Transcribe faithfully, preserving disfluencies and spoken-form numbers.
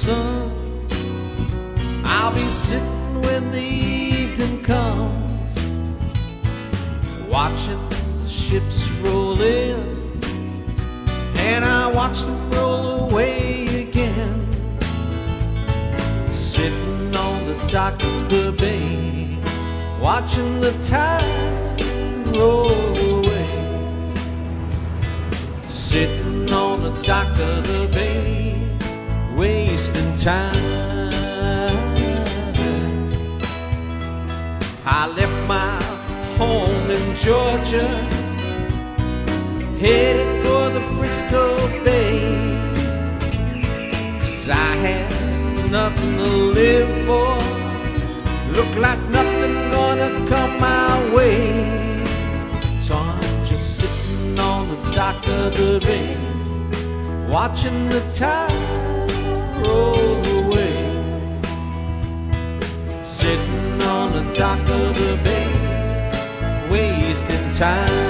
sun. I'll be sitting when the evening comes, watching the ships roll in, and I watch them roll away again. Sitting on the dock of the bay, watching the tide roll away. Sitting on the dock of the bay, wasting time. I left my home in Georgia, headed for the Frisco Bay, 'cause I had nothing to live for. Looked like nothing gonna come my way. So I'm just sitting on the dock of the bay, watching the tide roll away. Sitting on the dock of the bay, wasting time.